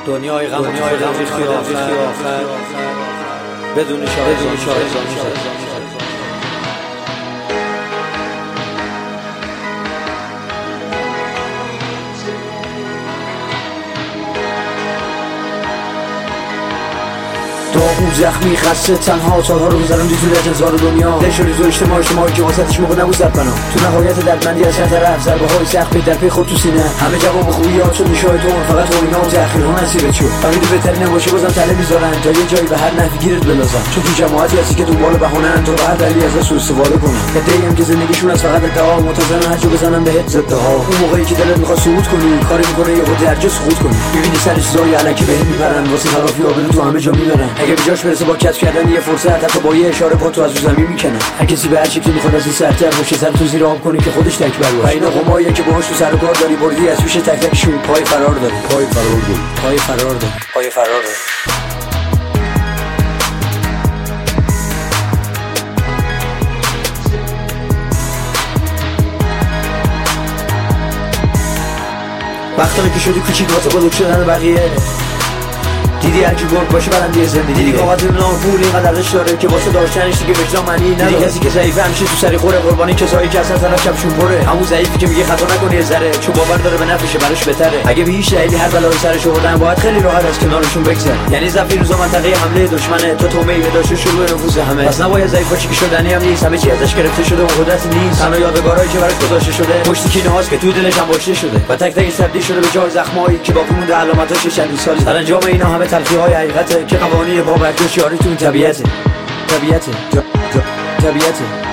دنیای غم ریختی آخر بدون شاهد داغون زخمی خسته تنها سالها رو گذرم تو هزار دنیا نشوری تو اجتماعی که واسطش موقع نبود زد بنا تو نهایت دردمندی از هر طرف ضربه های سخت در پی خود تو سینه همه جواب خوبی یاد شد میشای تو فقط اوینا و تأخیرها نصیبت شد فهمیدی بهتری نباشه بازم تله میذارن تا یه جایی به هر نحوی گیرت بندازن تو جماعتی هستی که دنبال بهونه‌ان تا به هر دلیلی ازش سوء استفاده کنن عده‌ای هم که زندگیشون از فقط ادعا منتظرن هر جا بزنن بهت ضدها اون موقعی که دلت میخواد صعود کنی کاری میکنه یهو درجه سقوط کنی میبینی سر چیزای الکی بهت میپرن واسه تلافی آبرو تو همه جا میبرن اگه بجاش برسه با کسب کردن یه فرصت حتی با یه اشاره پا تو از زمین میکنه هر کسی به هر چیزی میخواد از این سرتر باشه سر تو زیر آب کنی که خودش تکبر باشه اینا قماییه که باهاش تو سر و کار داری بردی از پیش تک تکشون پای فرار داری وقتی که شدی کوچیک واسه بزرگ شدن بقیه دیدی هرکی گرگ باشه برنده زندگی دیدی قاعدت ناپول اینقدر ارزش داره که واسه داشتنش دیگه وجدان معنی نداره دیدی کسی که ضعیفه همیشه تو سری خوره قربانی کسایی که اصلا طرف کفشون پره همون ضعیفی که میگه خطا نکنی یه ذره چون باور داره به نفعشه براش بهتره اگه به هیچ دلیلی هر بلایی سرش آوردن باید خیلی راحت از کنارشون بگذره یعنی ضعف این روزا منطقه حمله دشمنه تو تومه داشته شروع نفوذ همه پس نباید ضعیفا چیزی شدنی هم نیست همه چی ازش گرفته شده و قدرتی نیست تنها یادگارایی که براش گذاشته شده پشت کینه هاست که تو دلش هم باشته شده و تک تک تبدیل شده به جای زخمایی که باقی مونده علامتاش چندین سال سرانجام اینا همه تلخی‌های حقیقته که قوانین بابرجوش یاری تو این طبیعته